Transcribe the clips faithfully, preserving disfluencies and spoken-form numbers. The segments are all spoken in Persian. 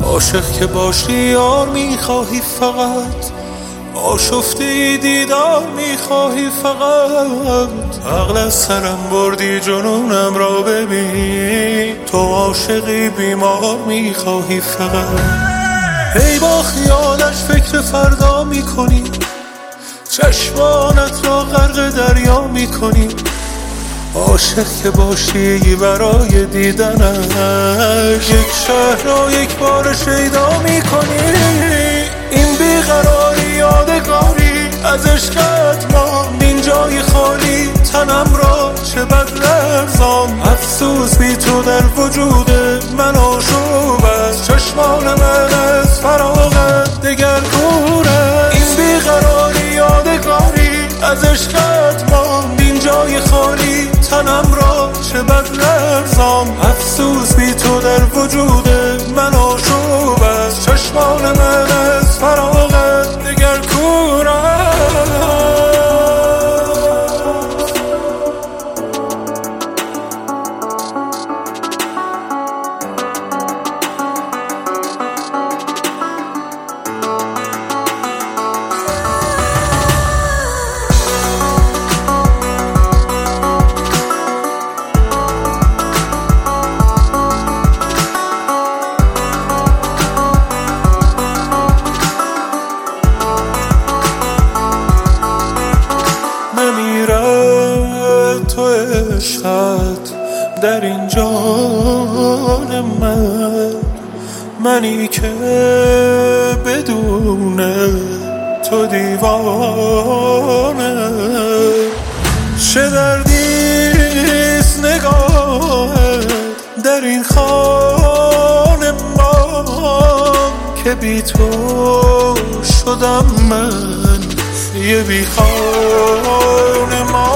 عاشق که باشی یار میخواهی فقط، آشفته دیدار میخواهی فقط. عقل از سرم بردی جنونم را ببین، تو عاشقی بیمار میخواهی فقط. هی با خیالش فکر فردا میکنی، چشمانت را غرق دریا میکنی. عاشق که باشی برای دیدنش، یک شهر را یک بار شیدا میکنی. این بیقراری یادگاری از عشقت ماند، این جای خالی تنم را چه بد لرزان. افسوس بی تو در وجود من آشوب است، چشمان من از فراغت دگر دور است. این بیقراری یادگاری از عشقت ماند، این جای خالی تنم را چه بد لرزان. افسوس بی تو در وجود من آشوب است، چشمان من از فراغت دگر کور است. تو عشقت در این جان من، منی که بدون تو دیوانه. چه دردیست نگاهت در این خانه ما، که بی تو شدم من یه بی خانه ما.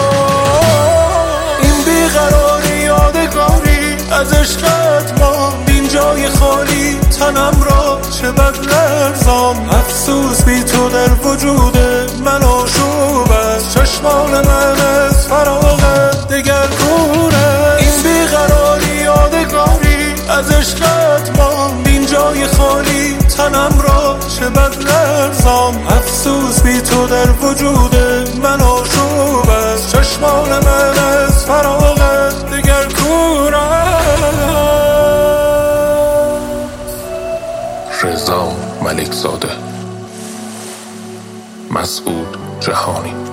از عشقت ماند این جای خالی تنم را چه بد لرزان. افسوس بی تو در وجود من آشوب است، چشمان من از فراغت دگر کور است. این بیقراری یادگاری از عشقت ماند این جای خالی تنم را چه بد لرزان. افسوس بی تو در وجود من آشوب است، چشمان من از فراغت دگر کور است. رضا ملکزاده، مسعود جهانی.